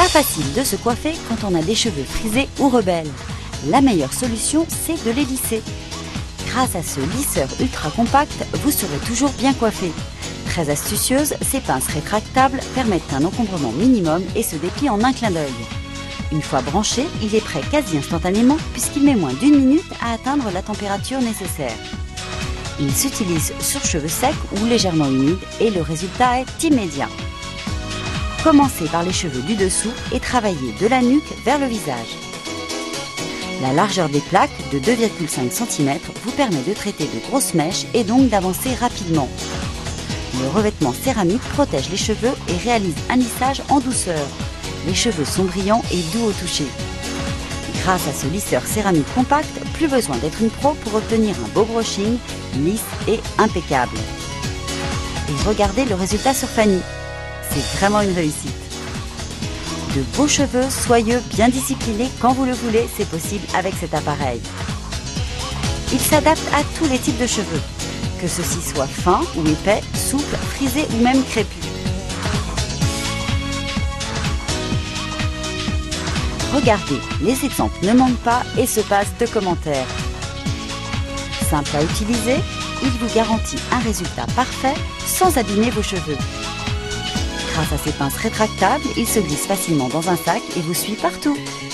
Pas facile de se coiffer quand on a des cheveux frisés ou rebelles. La meilleure solution, c'est de les lisser. Grâce à ce lisseur ultra compact, vous serez toujours bien coiffé. Très astucieuse, ces pinces rétractables permettent un encombrement minimum et se déplient en un clin d'œil. Une fois branché, il est prêt quasi instantanément puisqu'il met moins d'1 minute à atteindre la température nécessaire. Il s'utilise sur cheveux secs ou légèrement humides et le résultat est immédiat. Commencez par les cheveux du dessous et travaillez de la nuque vers le visage. La largeur des plaques de 2,5 cm vous permet de traiter de grosses mèches et donc d'avancer rapidement. Le revêtement céramique protège les cheveux et réalise un lissage en douceur. Les cheveux sont brillants et doux au toucher. Grâce à ce lisseur céramique compact, plus besoin d'être une pro pour obtenir un beau brushing lisse et impeccable. Et regardez le résultat sur Fanny. C'est vraiment une réussite. De beaux cheveux soyeux, bien disciplinés quand vous le voulez, c'est possible avec cet appareil. Il s'adapte à tous les types de cheveux, que ceux-ci soient fins ou épais, souples, frisés ou même crépus. Regardez, les exemples ne manquent pas et se passent de commentaires. Simple à utiliser, il vous garantit un résultat parfait sans abîmer vos cheveux. Grâce à ses pinces rétractables, il se glisse facilement dans un sac et vous suit partout.